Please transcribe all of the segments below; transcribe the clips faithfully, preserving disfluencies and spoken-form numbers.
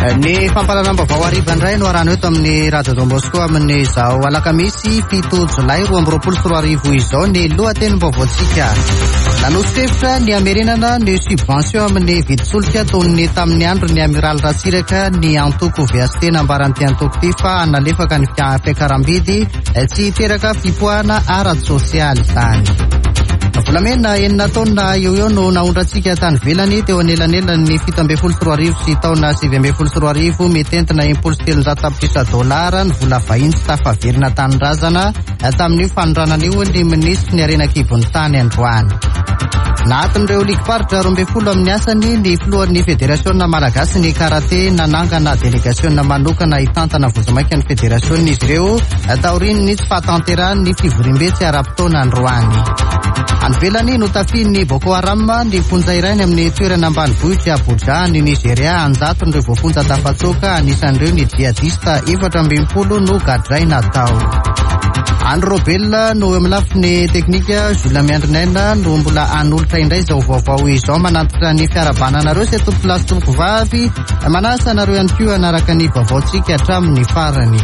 Ny fampalalam-baovao hariva indray no arahana eto amin'ny Radio Don Bosco amin'izao alakamisy fito jolay roa amby roapolo sy roa arivo izao ny lohatenim-baovaontsika. Nanosokevitra ny hamerenana ny subvention amin'ny vidin-solika toy ny tamin'ny andro ny Amiral Ratsiraka ny antoko V S T nambaran'ity antoko ity fa analefaka ny fiakaram-bidy tsy hiteraka fipoahana ara-tsosialy izany. Volamena enina taona eo eo no naondratsika tany velany teo anelanelan'ny fito ambin'ny folo sy roa arivo sy taona sivy ambin'ny folo sy roa arivo mitentina impolo sy telonjato tapitrisa dolara ny vola vahiny sy tafaverina tanindrazana tamin'ny fanondranan'io ny minisitry ny arenakibon'ny tany androany. Nahaton'ireo ligifaritra roa ambin'ny folo amin'ny asany ny filohan'ny federasiona malagasy ny karate nanangana delegasiona manokana hitantana vozomaika ny federasiona izy ireo taorian'ny tsy fahatanterahany ny fivorim-betsy ara-potoana androany. Anvelany no tafian'ny Boko Haram ny fonja irainy amin'ny toerana ambanivohitra Abuja ny Nigeria anjaton'ireo voafonja tafatsoka anisan'ireo ny jihadista efatra ambin'ny folo no gadraina tao. Andro Robel no amin'ny lafiny teknika Zola Miandrinaina no mbola anolotra indray izao vaovao izao manatitra ny fiarabananareo sy tompolasy tompoko vavy manasa anareo ihany koa anaraka ny vaovaontsika hatramin'ny farany.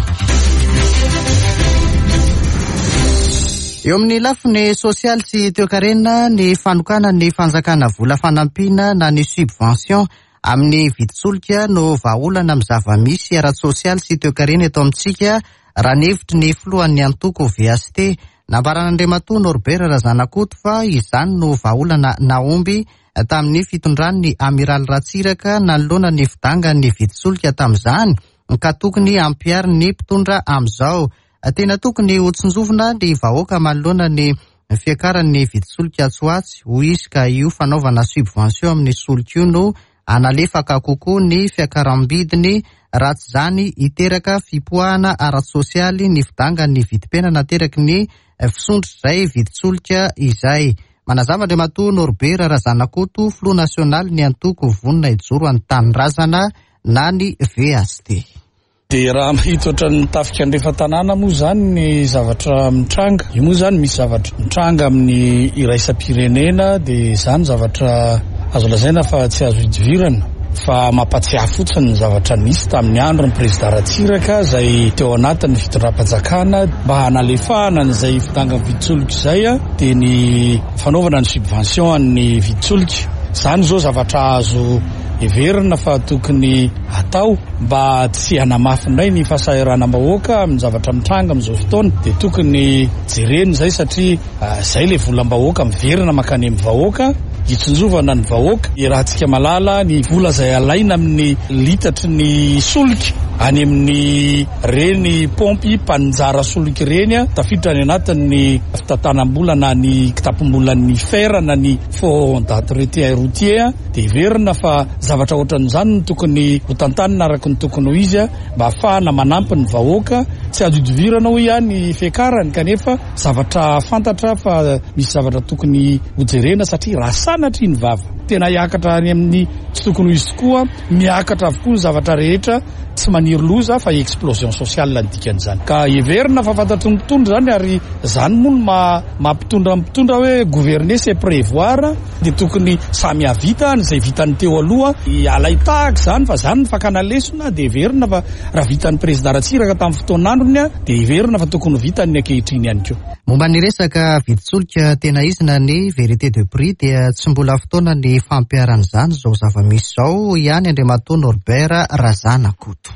Eo amin'ny lafiny sosialy sy toe-karena ny fanokana ny fanjakana vola fanampiana na ny subvention amin'ny vidin-solika no vahaolana amin'ny zava-misy ara-sosialy sy toe-karena eto amintsika raha ny hevitry ny filohan'ny antoko V S T nambaran'Andriamatoa Norbert Razanakoto fa izany no vahaolana naomby tamin'ny fitondran'ny Amiral Ratsiraka nanoloana ny fidangan'ny vidin-solika tamin'izany ka tokony ampiary ny mpitondra amin'izao. Tena tokony hotsinjovina ny vahoaka manoloana ny fiakaran'ny vidin-solika atsoatsy ho izy ka io fanaovana subvention amin'ny solika io no analefaka kokoa ny fiakaram-bidiny raha tsy izany hiteraka fipoahana ara-sosialy ny fidangan'ny vidim-piainana nateraky ny fisondritra izay vidin-solika izay. Manazava Andriamatoa Norbert Razanakoto Front National ny antoko vonona hijoro any tanindrazana na ny V S T. Dia raha mahita ohatran'ny tafika andrefa tanàna moa zany ny zavatra mitranga. Io moa zany misy zavatra mitranga amin'ny iraisam-pirenena dia izany zavatra azo lazaina fa tsy azo hidivirana fa mampatsiahy fotsiny ny zavatra nisy tamin'ny andro ny président Ratsiraka izay teo anatin'ny fitondram-panjakana mba hanalefahana n'izay fidangana vidin-solika izay dia ny fanaovana ny subvention an'ny vidin-solika. Izany zao zavatra azo heverina fa tokony atao mba tsy hanamafindray ny fahasahiranam-bahoaka amin'ny zavatra mitranga amin'izao fotoana dia tokony jerena izay satria izay ilay volam-bahoaka miverina makany amin'ny vahoaka hitsinjovana ny vahoaka raha tsika malala ny vola izay alaina amin'ny litatry ny solika any amin'ny reny pompy mpanjara solika ireny tafiditra any anatin'ny fitantanam-bola na ny kitapom-bolan'ny fer na ny fond d'entretien routier dia heverina fa zavatra ohatran'izany no tokony ho tantanina araka ny tokony ho izy mba ahafahana manampy ny vahoaka tsy azo hidivirana ho ihany fiakarany kanefa zavatra fantatra fa misy zavatra tokony ho jerena satria raha sanatry ny vava tena hiakatra any amin'ny tsy tokony ho izy tokoa miakatra avokoa ny zavatra rehetra tsy maniry loza fa explosion sociale ny dikan'izany ka heverina fa fantatry ny mpitondra zany ary zany moa no mampitondra mpitondra hoe gouverner c'est prévoir dia tokony samy havita n'izay vitany teo aloha alay tahaka zany fa zany ny fakana lesona dia heverina fa raha vitan'ny président Ratsiraka tamin'ny fotoan'androny dia heverina fa tokony vitany ankehitriny ihany koa. Momba ny resaka vidin-solika tena izina ny vérité de prix dia tsy mbola fotoana ny fampiaran'izany zao zava-misy zao ihany Andriamatoa Norbert Razanakoto.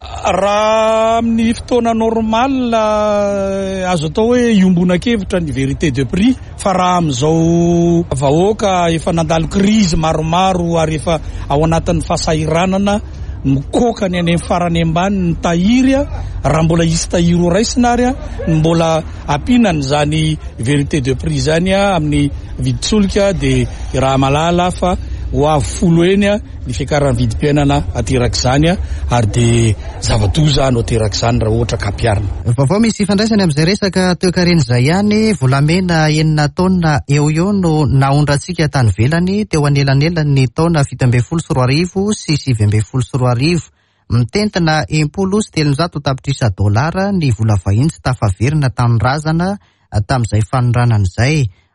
Raha amin'ny fotoana normal azo atao hoe iombona-kevitra ny vérité de prix fa raha amin'izao vahoaka efa nandalo crise maromaro ary efa ao anatin'ny fahasahiranana mikoka ny any farany ambany ny tahiry raha mbola hisy tahiry ho raisina ary mbola ampinany zany vérité de prix zany amin'ny vidin-solika dia raha malala fa ho avy folo eny ny fiakaran'ny vidim-piainana aterak'izany ary dia zava-doza no aterak'izany raha ohatra ka ampiarina. Vaovao misy ifandraisany amin'izay resaka toe-karena izay ihany volamena enina taona eo eo no naondratsika tany velany teo anelanelan'ny taona fito ambin'ny folo sy roa arivo sy sivy ambin'ny folo sy roa arivo mitentina impolo sy telonjato tapitrisa dolara ny vola vahiny sy tafaverina tamin'ny razana tamin'izay fanondranana izay.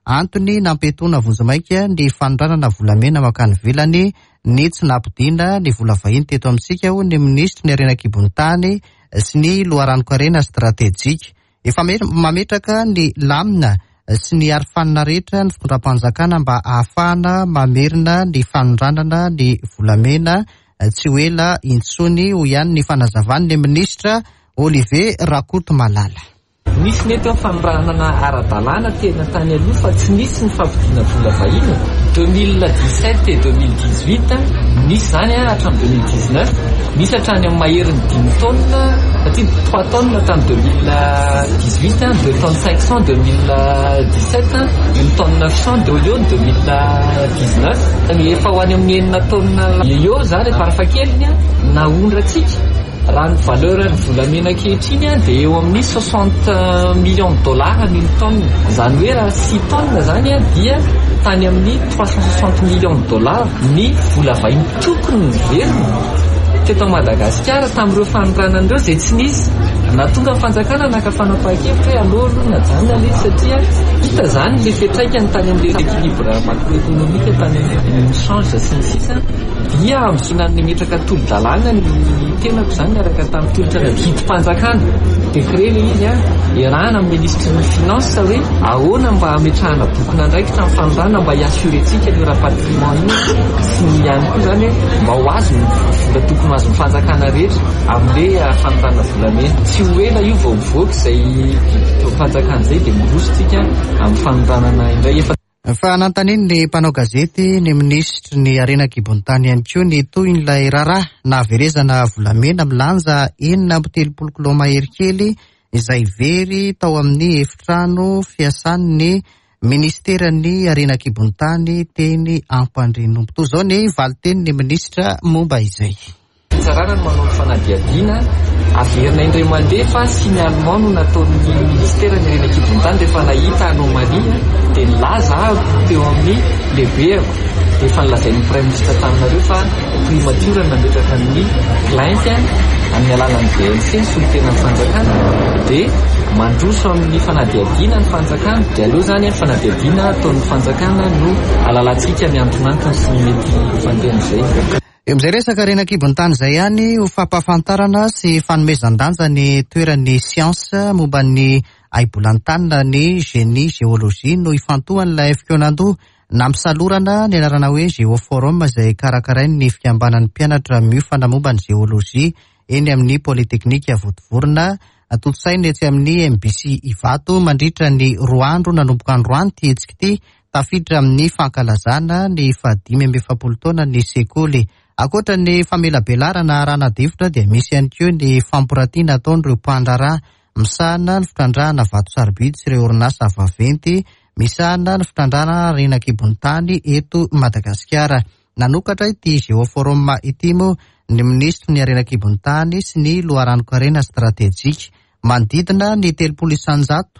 antony nampetoana vozomaika ny fanondranana volamena makany velany ny tsy nampidiana ny vola vahiny teto amintsika ho ny ministra ny Renakibony Tany sy ny loharanonkarena stratejika. Efa mametraka ny lamina sy ny arofanina rehetra ny fitondram-panjakana mba ahafahana mamerina ny fanondranana ny volamena tsy ho ela intsony ho ihany ny fanazavan'ny ministra Olivier Rakotomalala. Nisy neto fanondranana ara-dalàna tena tany aloha fa tsy nisy ny fampidiana vola vahiny deux mille dix-sept et deux mille dix-huit, nisy zany hatramin'ny deux mille dix-neuf, nisy hatrany amin'ny maherin'ny dimy taonina satria trois tonnes tamin'ny deux mille dix-huit, deux tonnes cinq cents deux mille dix-sept, une tonne neuf cents deo eo deux mille dix-neuf. Efa ho any amin'ny enina taonina eo zany farafahakeliny naondratsika. Raha ny valeur ny volamena ankehitriny dia eo amin'ny soixante millions de dollars ny tonne. Zany hoe raha six tonnes zany dia tany amin'ny trois cent soixante millions de dollars ny vola vahiny tokony verina teto Madagasikara tamin'ireo fanondranan'ireo izay tsy nisy. Na tonga ny fanjakana naka fanapahan-kevitra hoe aloro najanona ilay satria hita zany le fiantraikany tany amin'ilay équilibre macroéconomique tany amin'ny change sy ny sisa dia amin'izany metraka tolo-dalàna ny tenako zany miaraka tamin'ny tolotra vidim-panjakana décret le izy a iarahana amin'ny ministre ny finance hoe ahoana mba hametrahana bokona andraikitra amin'ny fanondranana mba hiassurentsika ny rapatriement sy ny ihany koa zany hoe mba ho azo vola tokony azo ny fanjakana rehetra amin'ilay fanondranana volamena. Tsy ho ela io vao mivoaka izay fanjakana izay dia mirositsika amin'ny fanondranana indray efa. Fa nanontaniany ny mpanao gazety ny ministra ny Renakibony Tany ihany koa ny toin'ilay raharaha nahaverezana volamena milanja enina amby telopolo kilao mahery kely izay very tao amin'ny efitrano fiasan'ny ministeran'ny Renakibony Tany teny Ampandrinompo. Toy izao ny valitenin'ny ministra momba izay. Tsarana no manao fanadihadiana averina indray mandeha fa signalement no nataon'ny ministera ny Renakibony Tany rehefa nahita anomalia dia nilaza teo amin'ny lehibeako dia efa nilazain'ny prime ministre taminareo fa primature nametraka amin'ny plainte amin'ny alalan'ny B N C solon-tenan'ny fanjakana dia mandroso amin'ny fanadihadiana ny fanjakana dia aleo zany fanadihadiana ataon'ny fanjakana no alalantsika ny antonantony sy ny mety fandehan'izay. Eo amin'izay resaka Renakibony Tany izay ihany ho fampahafantarana sy fanomezan-danja ny toeran'ny siansa momba ny aibolan-tanina ny génie géologie no ifantohan'ilay fikoanandoha nampisalorana ny anarana hoe géoforum izay karakarain'ny fikambanan'ny mpianatra miofana momba ny géologie eny amin'ny polytechnique Votovorona. Totsainy etsy amin'ny M B C Ivato mandritra ny roa andro nanomboka andro any ty hetsika ity tafiditra amin'ny fankalazana ny fahadimy amby efapolo taona ny sekoly. Akoatra ny famelabelarana arana-devitra dia misy ihany koa ny fampirantiana ataon'ireo mpandraharaha misahana ny fitrandrahana vato sarobidy sy ireo orinasa vaventy misahana ny fitrandrahana Renakibony Tany eto Madagasikara. Nanokatra ity géoforum ity moa ny ministra ny Renakibony Tany sy ny loharanonkarena stratejika manodidina ny telopolo isanjato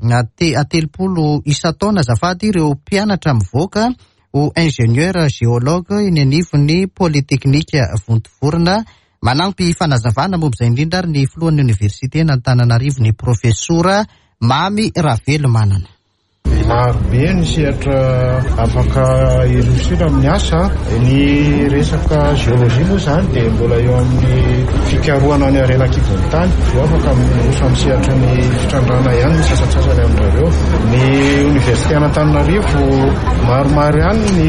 telopolo isan-taona azafady ireo mpianatra mivoaka ho ingénieur géologue eny anivon'ny polytechnique Votovorona. Manampy fanazavana momba izay indrindra ary ny filohan'ny université n'Antananarivo ny profesora Mamy Ravelo Manana. Marobe ny sehatra afaka ilosina amin'ny asa. Ny resaka géologie moa zany dia mbola eo amin'ny fikarohana ny Renakibony Tany eo afaka miroso amin'ny sehatra ny fitrandrana ihany ny sasatsasany amin'ireo. Ny université n'Antananarivo maromaro ihany ny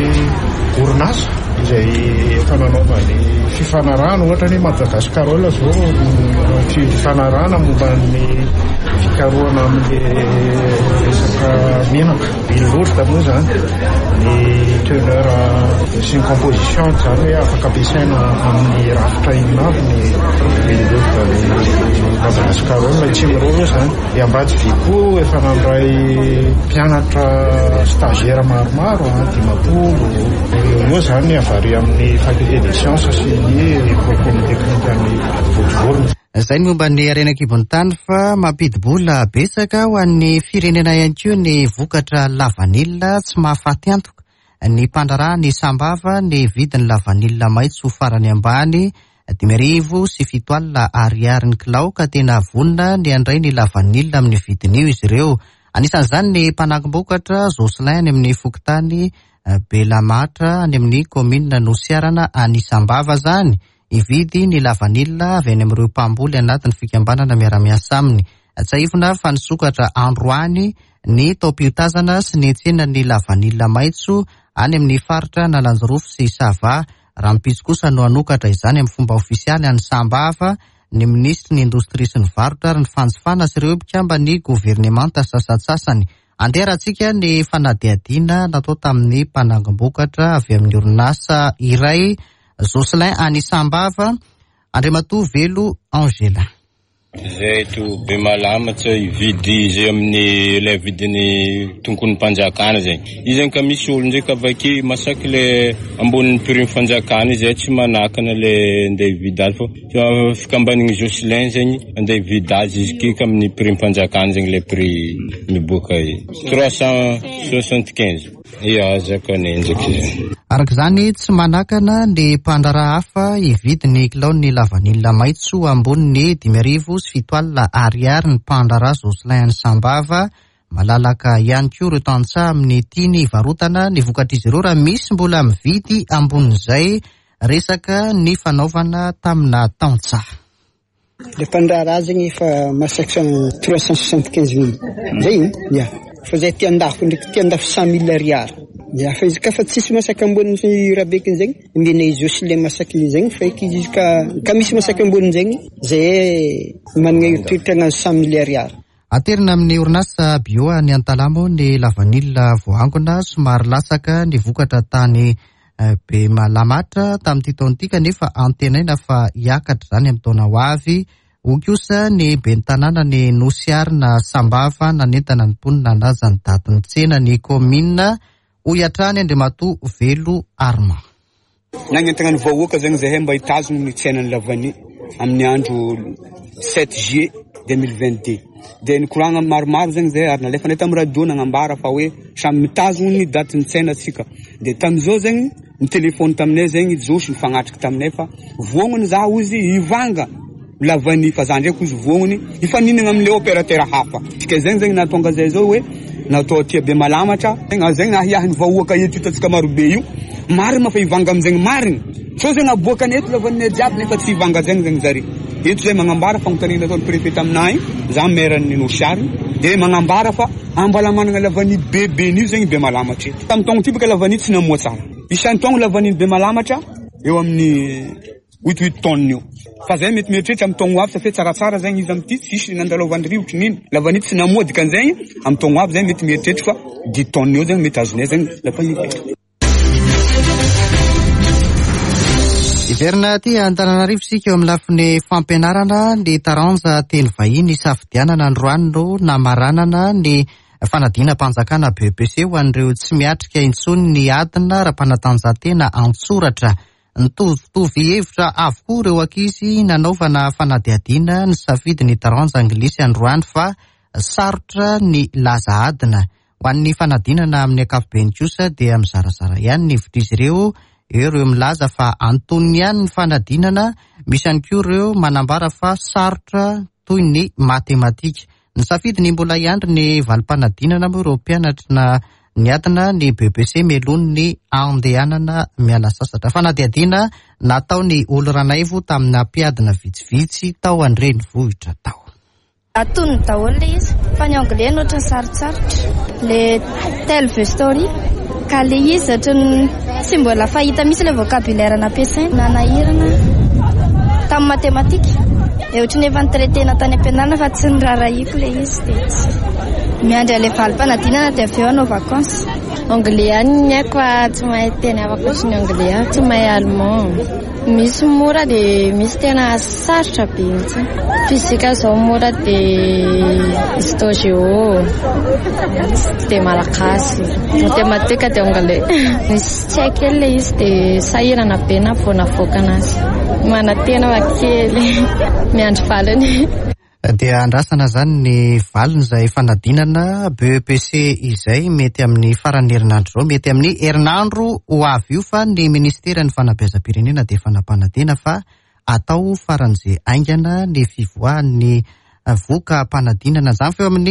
orinasa izay efa nanaova ny fifanarahana ohatra ny Madagasikara zao fifanarahana momba ny fikarohana amin'ny resaka menaka bilourte moa zany ny teneur sy ny composition zany hoe afaka ampiasaina amin'ny rafitra inavo ny bilourte Madagasikara tsy miroro zany. Dia ambady vy koa efa nandray mpianatra stagiaire maromaro dimapolo eo zany avary amin'ny faculté des sciences sy ny école polytechnique any Votovorona. Izay ny momba ny Renakibony Tany fa mampidi-bola betsaka ho an'ny firenena ihany koa ny vokatra lavanilina tsy mahafaty antoka. Ny mpandraharaha ny sambava ny vidiny lavanilina maitso farany ambany dimy arivo sy fito alina ariary ny kilao ka tena vonona ny andray ny lavanilina amin'ny vidin'io izy ireo. Anisan'izany ny mpanakim-bokatra Jocelyn any amin'ny Fokotany Belamatra any amin'ny komina Nosiarana Anisambava zany ividy ny lavanilina avy any amin'ireo mpamboly anatin'ny fikambanana miara-miasa aminy. Tsahifina fa nisokatra Androany ny taom-piotazana sy ny tsena ny lavanilina maitso any amin'ny faritra Nalanjorofo sy Sava. Raha mipitso kosa no anokatra izany amin'ny fomba ofisialy any Sambava ny ministry ny indostria sy ny varotra ary ny fanjifana sy ireo mpikamba ny governemanta sasatsasany. Andeharatsika ny fanadihadiana natao tamin'ny mpanangam-bokatra avy amin'ny orinasa iray Jocelyn any Sambava. Andriamatoa Velo Angela. Zay to be malamatra ividy zay amin'ny ilay vidiny tonkony mpanjakana zay. Izy zany ka misy olo ndraiky avaky masaky le ambonin'ny prix fanjakana zay tsy manakana le andeha ividy azy fa fikambaniny Jocelyn zegny andeha ividy azy izy kika amin'ny prix mpanjakana zegny le prix miboaka trois cent soixante-quinze. Ia zaka nenjaka. Arak'izany tsy manakana ny mpandraraha hafa ividy ny kilao ny lavanilina maitso ambony dimy arivo sy fito alina ariary ny mpandraraha Jocelyn any Sambava. Malalaka ihany koa ireo tantsaha amin'ny tiany varotana ny vokatr'izy ireo raha misy mbola mividy ambonin'izay resaka ny fanaovana tamina tantsaha. Le mpandraraha zegny efa masaky trois cent soixante-quinze mille. Zay ia. Fa zay tiandafo ndraiky tiandafo cent mille ariary. Ya fa izy ka fa tsisy masaky ambony rabekiny zegny mbene Jocelyn masaky zegny fa izy ka ka misy masaky ambony zegny zay manana tegna cent mille ariary. Aterina amin'ny orinasa bio any Antalamo ny lavanilina voangona somary lasaka ny vokatra tany be malamatra tamin'ity taon'ity kanefa antenaina fa hiakatra zany amin'ny taona ho avy. Ho kosa ny ben'ny tanàna ny Nosiarana Sambava nanentana ny mponina naza ny datin'ny tsena ny komina ho iatrany Andriamatoa Velo Arma. Nagnentana ny vahoaka zegny zahay mba hitazony ny tsenan'ny lavany amin'ny andro sept juillet deux mille vingt-deux. De nikoragna maromaro zegny zahay ary nalefa nahita amin'ny radio nagnambara fa hoe samy mitazony ny datin'ny tsena atsika. De tam'izao zegny ny telefony taminay zegny Josy nifagnatriky taminay fa vognony za ozy hivanga lavany fa za ndraiky ozy vognony hifaninana amin'le opérateur hafa. Ka zegny zegny nahatonga zay zao hoe natao tia be malamatra zegny zegny nahiahiny vahoaka eto hitantsika marobe io marina fa hivanga amin'zegny marina. So zegny aboaka ny eto lavany jiaby nefa tsy hivanga zegny zegny zare. Eto zay magnambara fagnotaniana ataon'ny préfet taminay za maire-ny Nosiary de magnambara fa ambala manana lavany bebe nio zegny be malamatra eto. Tamin'ny taogno ty baka lavany tsy namoa tsara. Isan'ny taogno lavany be malamatra eo amin'ny huit huit tonnes io. Fa zay mety mieritreritra amin'ny taogno avy safe tsaratsara zegny izy amin'ity tsisy nandalovany rivotry nino. Lavany tsy namoa dikan'zegny amin'ny taogno avy zegny mety mieritreritra fa dix tonnes io zegny mety azonay zegny lavany. Iverina ty Antananarivo sika eo amin'ny lafiny fampianarana ny taranja teny vahiny safidianana Androany no namaranana ny fanadina-mpanjakana B P C ho an'ireo tsy miatrika intsony ny adina raha-panatanjahantena antsoratra. Nitovitovy hevitra avokoa ireo ankizy nanaovana fanadihadiana ny safidy ny taranja anglisy Androany fa sarotra ny laza adina. Ho an'ny fanadinana amin'ny ankapobeny kosa dia mizarazara ihany ny hevitr'izy ireo. Ireo milaza fa antony ihany ny fanadinana, misy ihany koa ireo manambara fa sarotra toy ny matematika. Ny safidy ny mbola iandry ny valim-panadinana moa ireo mpianatra na niadina ny B B C melony ny andehanana miala sasatra. Fanadihadiana nataony Oloranaivo tamina mpiadina vitsivitsy tao an-drenivohitra tao. Atony daholo le izy fa ny anglais no ohatran'ny sarotsarotra. Le telle story ka le izy ohatran'ny tsy mbola fahita misy le vocabulaire nampiasaina nanahirana tamin'ny matematika. E ohatran'ny efa nitretena tany am-pianarana fa tsy nirarahiko le izy de tsy miandry le valim-panadinana de avy eo anao vacances. Anglais any ny haiko fa tsy mahay teny hafa koatran'ny anglais tsy mahay allemand. Misy mora de misy tena sarotra be mihitsy. Fizika zao mora de histo-géo de malagasy. Matematika de anglais. Misy tsy haiko kely le izy de sahirana be na vonavoaka anazy. Manantena fa kely miandry valiny. Dia andrasana zany ny valiny izay fanadinana B P C izay mety amin'ny faran'ny herinandro zao, mety amin'ny herinandro ho avy io fa ny ministera ny fanabeazam-pirenena dia fanampanadina fa atao faran'izay aingana ny fivoahan'ny voka-panadinana zany fa eo amin'ny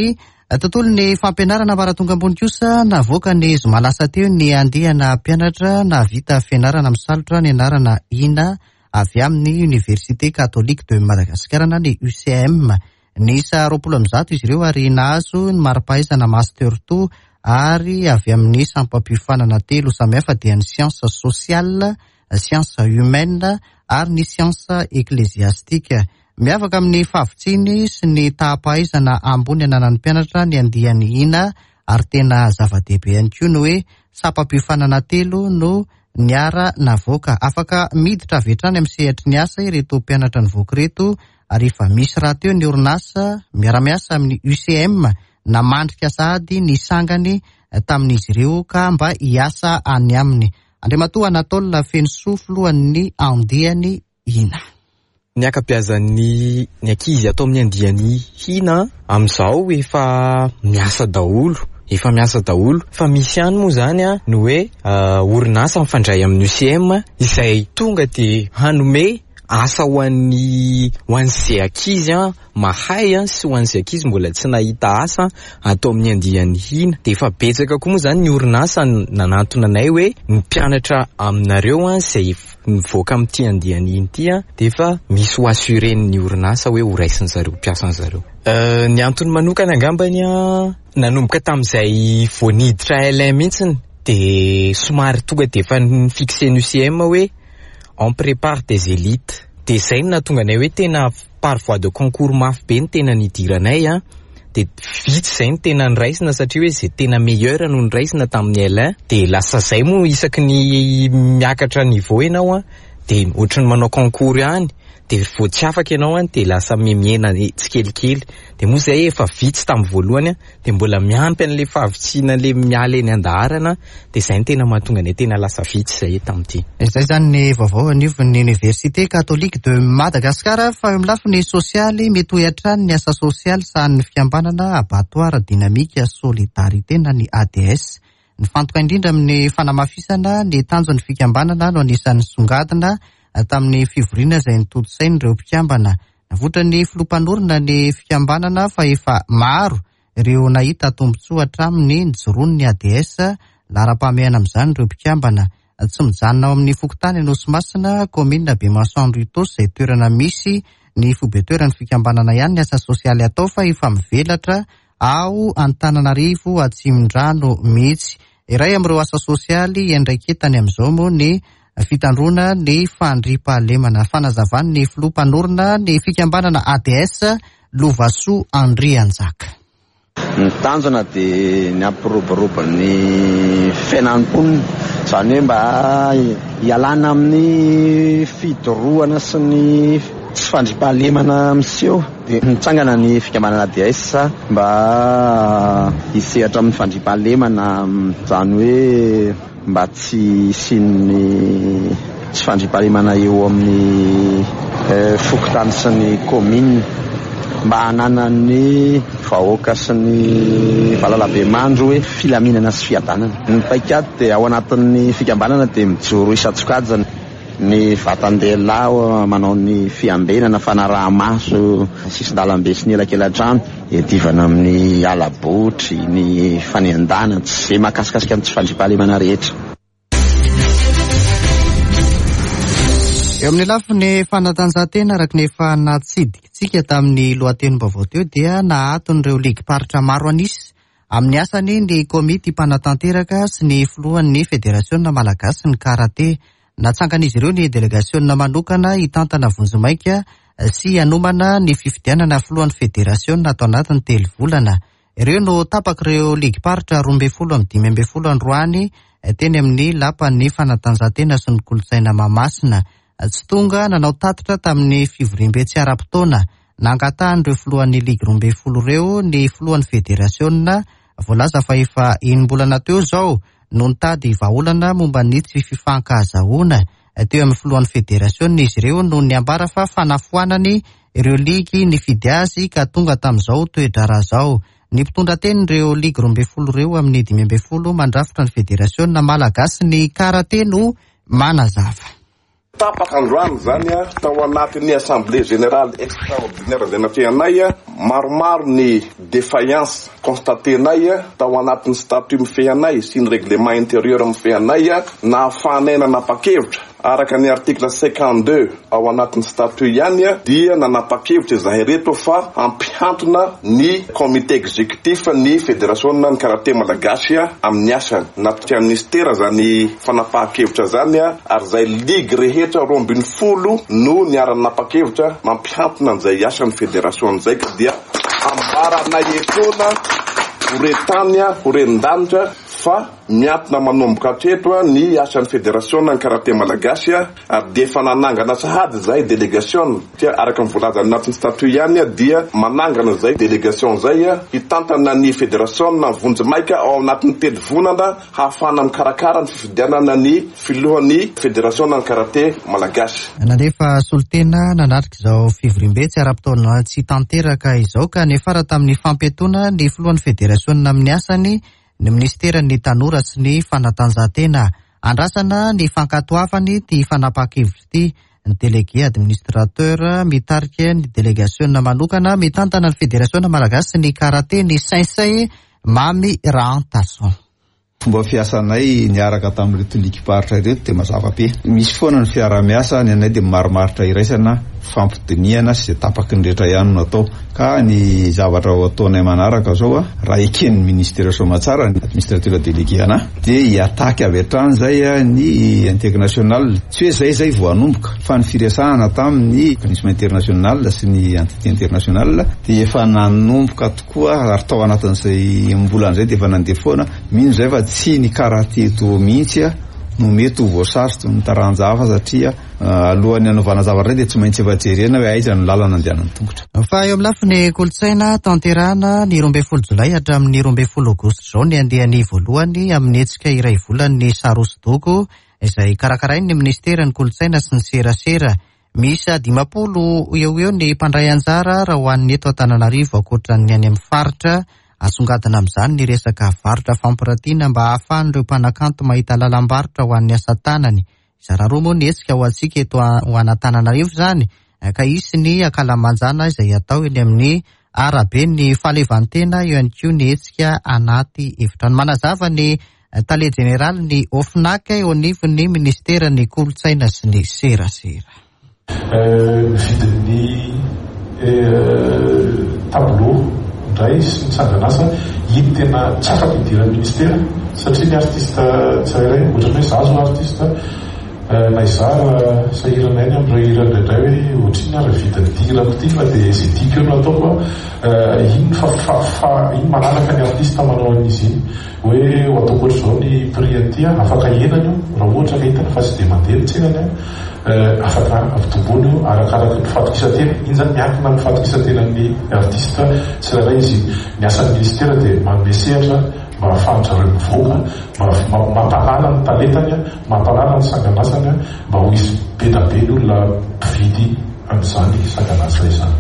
Tontolo ny fampianarana maratonga ambony kosa navoaka ny zoma lasa teo ny andihana mpianatra na vita fianarana misalotra ny anarana ina avy amin'ny Université Catholique de Madagascar na ny U C M. Ny isa roapolo amby zato izy ireo ary nahazo ny mari-pahaizana master two ary avy amin'ny sampam-piofanana telo samihafa dia ny science sociale, science humaine ary ny science ecclésiastique. Miavaka amin'ny fahavitsiny sy ny taha-pahaizana ambony ananan'ny mpianatra ny andihany ina ary tena zava-dehibe ihany koa no hoe sampam-piofanana telo no niara navoaka. Afaka miditra avy hatrany amin'ny sehatry ny asa ireto mpianatra nivoaka reto ary efa misy raha teo ny orinasa miara-miasa amin'ny U C M namandrika sahady ny sangany tamin'izy ireo ka mba hiasa any aminy. Andriamatoa Anatole Fensoflo ny andihany ina. Ny akapiazan'ny ny ankizy atao amin'ny andihany hina amin'izao efa miasa daholo efa miasa daholo fa misy ihany moa zany a no hoe uh, orinasa mifandray amin'ny U C M izay tonga de hanome asa ho an'ny ho an'izay ankizy a mahay a sy ho an'izay ankizy mbola tsy nahita asa atao amin'ny andihany hina de efa betsaka koa moa zany ny orinasa nanantona anay hoe ny mpianatra aminareo a izay mivoaka amin'ity andihany hina ity a de efa misy ho assuren'ny orinasa hoe ho raisin'ny zareo mpiasan zareo. Uh, ny antony manokana angambany a nanomboka tamin'izay voaniditra L un mihitsiny de somary tonga de efa fixen'ny U C M hoe on prépare des élites de zay no natonga anay hoe tena par voie de concours mafy be ny tena nidiranay a de vitsy zay ny tena niraisina satria hoe zay tena meilleur no niraisina tamin'ny L un de lasa zay moa isaky ny miakatra niveau ianao a de ohatrany manao concours ihany de vao tsy afaka ianao any de lasa memiena tsikelikely de moa zay efa vitsy tamin'ny voalohany a de mbola miampy an'le fahavitsina le miala eny andaharana de zay ny tena mahatonga anay tena lasa vitsy zay tamin'ity. Izay zany ny vaovao anivon'ny Université Catholique de Madagascar fa eo amin'ny lafiny sosialy mety ho hatrany ny asa sosialy sahan'ny fikambanana abattoir dynamique solidarité na ny A D S. Ny fantoka indrindra amin'ny fanamafisana ny tanjon'ny fikambanana no anisan'ny songadina tamin'ny fivoriana izay nitoditsainy ireo mpikambana. Navotra ny filompanorina ny fikambanana fa efa maro ireo nahita tombontsoa hatramin'ny nijoron'ny A D S lara-pahamehana amin'izany ireo mpikambana. Tsy mijanona ao amin'ny fokotany Nosimasina, komina Bemansan Ritos izay toerana misy ny fobetoeran'ny fikambanana ihany ny asa sosialy atao fa efa mivelatra ao Antananarivo Atsimondrano mihitsy. Iray amin'ireo asa sosialy endraiketany amin'izao moa ny fitandrona ny fandriampahalemana. Fanazavany ny filompanorina ny fikambanana A D S Lovasoa Andry Anjaka. Ny tanjona dia ny ampiroboroba ny fiainan'imponina izany hoe mba hialana amin'ny fidorohana sy ny tsy fandriampahalemana miseho dia mitsangana ny fikambanana A D S mba hisehatra amin'ny fandriampahalemana izany hoe mba tsy isin'ny tsy fandriampahalemana eo amin'ny fokotany sy ny komina mba hananany vahoaka sy ny valalabemandro hoe filaminana sy fiadanana. Ny paikady dia ao anatin'ny fikambanana dia mijoro isan-tsokajany ny vatan-dehilahy manao ny fiambenana fanaraha-maso sisin-dalambe sy ny elakelan-trano edivana amin'ny alabotry ny fanendana tsy zay mahakasikasika amin'ny tsy fandriampahalemana rehetra. Eo amin'ny lafiny fanatanjahantena araka ny efa natsidikitsika tamin'ny lohatenim-baovao teo dia nahaton'ireo ligiparitra maro anisy amin'ny asany ny komity mpanatanteraka sy ny filohan'ny federasiona malagasy ny karate. Natsangan'izy ireo ny delegasiona manokana hitantana vonjimaika sy hanomana ny fifidianana filohan'ny federasiona atao anatin'ny telo volana. Ireo no tapak'ireo ligiparitra roa ambin'ny folo amin'ny dimy ambin'ny folo androany teny amin'ny lapan'ny fanatanjahantena sy ny kolontsaina Mahamasina. Tsy tonga nanao tatitra tamin'ny fivoriam-be tsy ara-potoana. Nangatahan'ireo filohan'ny ligy roa ambin'ny folo ireo ny filohan'ny federasiona voalaza fa efa enim-bolana teo izao no nitady vahaolana momba ny tsy fifankahazahoana teo amin'ny filohan'ny federasiona. Izy ireo no niambara fa fanafoanany ireo ligy ny fidy azy ka tonga tamin'izao toe-drara zao. Ny mpitondra teny ireo ligy roa ambin'ny folo ireo amin'ny dimy ambin'ny folo mandrafitra ny federasiona malagasy ny karate no manazava. Tapaka androany zany a tao anatin'ny assemblée générale extraordinaire zay nafianay a maromaro ny défaillance constatenay tao anatin'ny statut mifehanay sy ny règlement intérieur mifehanay na afahanay nanapa-kevitra araka ny article cinquante-deux ao anatin'ny statut ihany dia nanapa-kevitra izahay reto fa ampihantona ny comité exécutif ny fédération ny karaté malagasy amin'ny asany natria ministère zany fanapahan-kevitra zany ary zay ligue rehetra roa ambin'ny folo no niarany napa-kevitra mampihantona an'izay asan'ny fédération zay ka dia ambarana etona horetany horendanitra fa miantona manomboka hatreto ny asan'ny fédération ny karaté malagasy ary dia efa nanangana sahady zay délégation tia araka ny volaza anatin'ny statut ihany dia manangana zay délégation zay hitantana ny fédération na vonjimaika ao anatin'ny telo vonana hahafana mikarakara ny fifidianana ny filohan'ny fédération ny karaté malagasy. Nandefa solitena nanatrika izao fivoriam-betsy ara-potoana tsy tanteraka izao ka nefara tamin'ny fampetona ny filohan'ny fédération amin'ny asany ny ministera ny tanora sy ny fanatanjahantena andrasana ny fankatoavany ty fanapa-kevitra ty ny délégué administrateur mitarika ny délégation manokana mitantana ny fédération malagasy ny karaté ny Saint-Say Mamy Rantason. Fomba fiasanay niaraka tamin'ireo likiparitra ireto dia mazava be. Misy foana ny fiara-miasa ny anay dia marimaritra iraisana fampidiniana sy tapaky ny rehetra ihany no atao ka ny zavatra ho ataonay manaraka zao raha eken'ny ministère somatsara ny administrateur délégué ana dia hiataky avy hatrany zay ny intégration nationale tsy hoe zay zay vao hanomboka fa ny firesahana tamin'ny organisme international sy ny entité internationale dia efa nanomboka tokoa ary tao anatin'izay mbolan'izay dia efa nandeha foana mino zay fa tsy ny karaté to mihitsy no mety ho voasarotra ny taranjafa satria alohan'ny anaovana zavatra dia tsy maintsy efa jerena hoe aiza ny lalana andehanany tongotra. Fa eo amin'ny lafiny kolontsaina tanterahana ny roa ambin'ny folo jolay hatramin'ny roa ambin'ny folo aogositra izao ny andehan'ny voalohany amin'ny hetsika iray volan'ny sary hosodoko izay karakarain'ny ministera ny kolontsaina sy ny serasera. Misy dimapolo eo eo ny mpandray anjara raha ho an'ny eto Antananarivo ankoatran'ny any amin'ny faritra. Asongadina amin'izany ny resaka varotra fampiratiana mba ahafahan'ireo mpanakanto mahita lalam-barotra ho an'ny asa tanany. Zara roa moa ny hetsika ho antsika eto ho an'Antananarivo zany ka isy ny akalamanjana izay atao eny amin'ny arabe ny fahalevantena eo ihany koa ny hetsika anaty efitrano. Manazava ny tale général ny Ofnak eo anivon'ny ministera ny kolontsaina sy ny serasera. Vidin'ny tableau ndray sy ny sanganasa iny tena tsy afaka idiran'ny ministera satria ny artiste tsirairay ohatrany hoe zazo artiste na izara sahirana iny amin'ireo hira indraindray hoe ohatriny ary vidin'ny dirako ty fa dia izay tiako eo no ataoko iny fa iny manaraka ny artiste manao an'izy iny hoe ho ataoko ohatr'izao ny prix aty afaka henany io raha ohatra ka hitana fa tsy dia mandeha ny tsenany afaka avitombony io arakaraka ny fatokisatena iny zany miankina ny fatokisatena-ny artiste tsirairay izy ny asan'ny ministera dia manome sehatra mba ahafahan'zareo mivoaka mampalala ny talentany mampalala ny sanganasany mba ho izy be da be ny olona mpividy amin'izany sanganasa izany.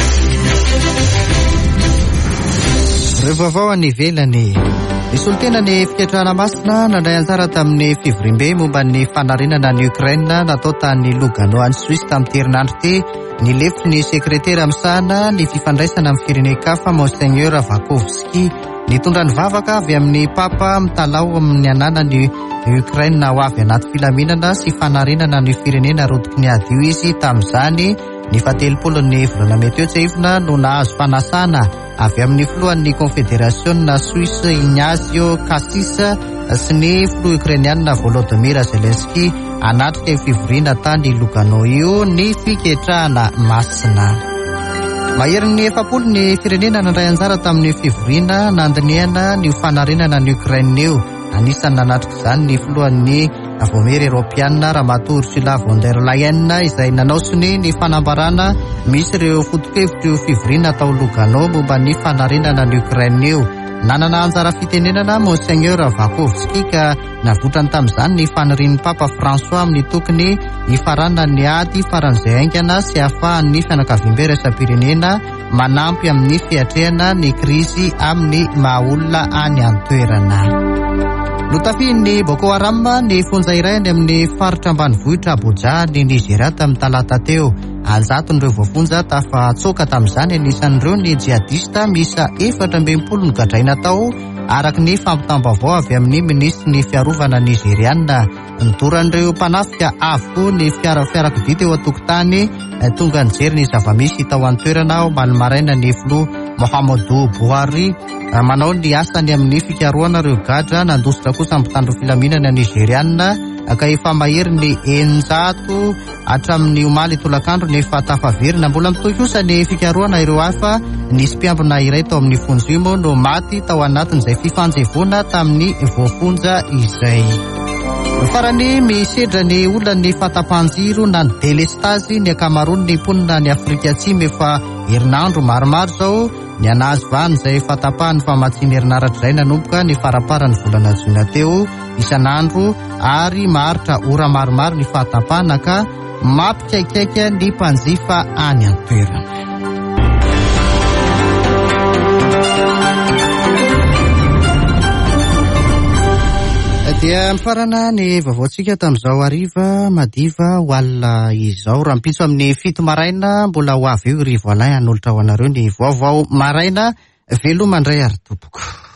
Rehefa avao any ivelany ny solitena ny fiketrana masina nandray anjara tamin'ny fivoriam-be momba ny fanarenana ny Ukraine natao tany Lugano any Suisse tamin'ny herinandro ty ny lefitry ny sekretera misahana ny fifandraisana amin'ny firenen-kafa Monseigneur Vakovsky nitondra ny vavaka avy amin'ny papa mitalao amin'ny ananany Ukraine ho avy anaty filaminana sy fanarenana ny firenena rotiky ny adio izy tamin'izany ny fahatelopolo ny volana mety eo tsy ahifina no nahazo fanasana avy amin'ny filohan'ny confédération na Suisse Ignacio Cassis sy ny filoha Ukrainiana Volodymyr Zelensky anatrika fivoriana tany Lugano io ny fiketrahana masina. Maherin'ny efapolo ny firenena nandray anjara tamin'ny fivoriana nandiniana ny fanarenana ny Ukraine io. Anisan'ny nanatrika izany ny filohan'ny vomery Europiana Ramatory Ursula von der Leyen izay nanaosony ny fanambarana misy ireo foto-kevitra io fivoriana tao Lugano momba ny fanarenana ny Ukraine io. Nanana anjara fitenenana Monseigneur Vakovsky ka navotrany tamin'izany ny fanirian'ny Papa François amin'ny tokony hifarana ny ady faran'izay haingana sy ahafahan'ny fianakaviam-be iraisam-pirenena manampy amin'ny fiatrehana ny krizy amin'ny maha-olona any an-toerana. Notafian'ny Boko Haram ny fonja iray any amin'ny faritra ambanivohitra Abuja ny Nigeria tamin'ny talata teo. anjaton'ireo voafonja tafatsoaka tamin'izany anisan'ireo ny jihadista misa efatra ambinipolo ny gadraina tao araka ny fampitambavao avy amin'ny ministry ny fiarovana nigeriana. Nidoran'ireo mpanafika avokoa ny fiara fiarakodia teo an-tokotany tonga nijery ny zavamisy tao an-toerana malomaraina ny filoha Mohamedou Buhari manao ny asany amin'ny fikaroana ireo gadra nandositra kosa mpitandro filaminana nigeriana ka efa mahery ny eninjato hatramin'ny omaly tolakandro ny efa tafaverina. Mbola mitohy kosa ny fikaroana ireo hafa nisy mpiambina iray tao amin'ny fonjimo no maty tao anatin'izay fifanjevoana tamin'ny voafonja izay. Farany misedra ny olona ny fatapanjiro na ny delestazy ny akamarony ny mponina ny Afrika Atsimo efa herinandro maromaro zao ny anazy vany izay fatapahany famatsiany herinaratra izay nanomboka ny faraparany volana Jona teo isan'andro ary maharitra ora maromaro ny fatapahana ka mampikaikaika ny mpanjifa any an-toerana. Dia mifarana ny vaovaontsika tamin'izao hariva madiva ho alina izao raha mipitso amin'ny fito maraina mbola ho avy eo rivo alay hanolotra ho anareo ny vaovao maraina velomandray ary tompoko.